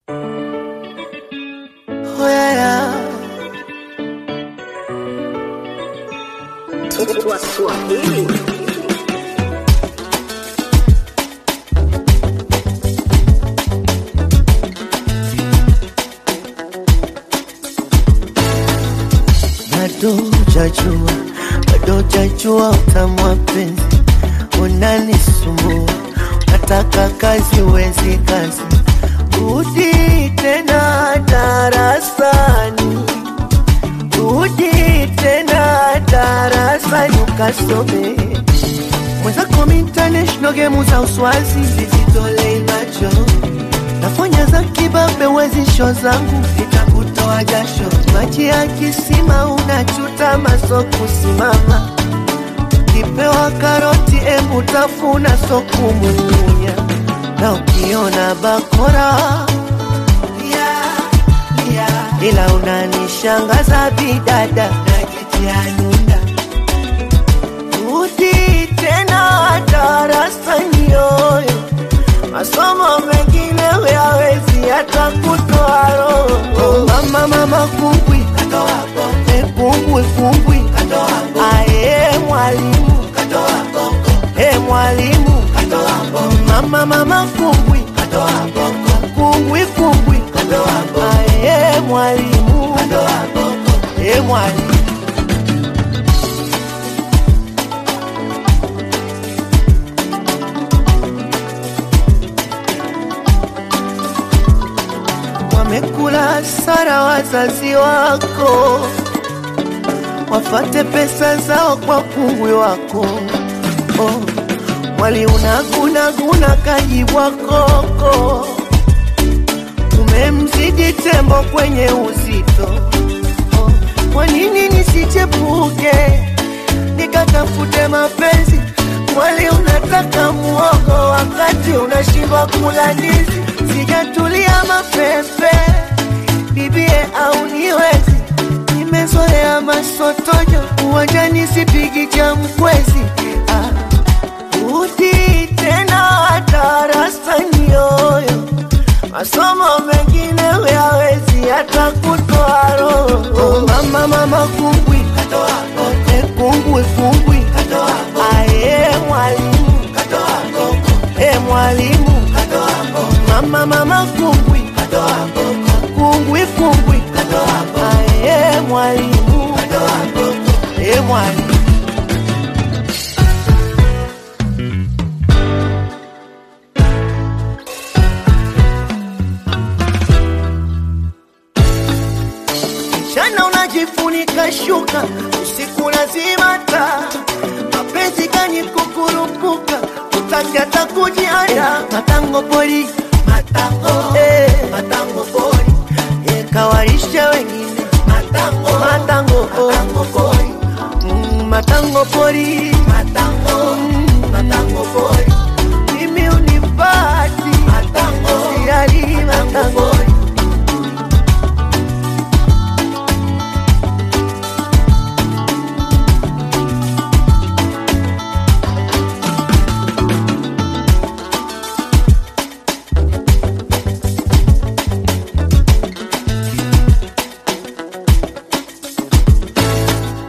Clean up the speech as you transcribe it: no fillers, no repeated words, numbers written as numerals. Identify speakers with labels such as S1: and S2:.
S1: Oh yeah,
S2: Tua Swahili.
S1: bado hujajua utamu wa penzi, unanisumbua, nataka kazi uwezi kazi, rudi tena darasani, rudi tena darasani ukasome. Mwenzako international game za uswazi zizitolei macho, nafanya za kibabe wezi show zangu nitakutoa jasho, maji ya kisima unachuta maso kusimama, kipewa karoti embu tafuna soku mumunya, na ukiona bakora ila unanishangaza bidada najitia nunda, rudi tena darasani yoyo, masomo mengine huyawezi hata kutoa roho. Mama kumbwi, kumbwi, ae mwalimu, mwalimu, mama kumbwi, kumbwi, ae mwalimu, mwalimu. Wamekula sara wazazi wako, wafate pesa zao kwa kungwi wako. Mwali unaguna kajibwa koko, umemzidi tembo kwenye uzito. Kwa nini nisichepuke nikatafute mapenzi? Mwali unataka muogo wakati unashindwa kula ndizi. Sijatulia mapepe bibie au niwezi, nimezoea masotojo uwanjani sipigi cha mkwezi. Rudi tena darasani yoyo, masomo mengine huyawezi hata kutoa roho. Mama kumbwi, kumbwi, ae mwalimu, mwalimu, mama kumbwi, kumbwi, ae mwalimu, mwalimu. Mchana unajifunika shuka, usiku lazima taa, mapenzi gani kukurupuka, utaki hata kujianda. Matango pori, matango pori, kawarisha wengine, matango pori, matango pori.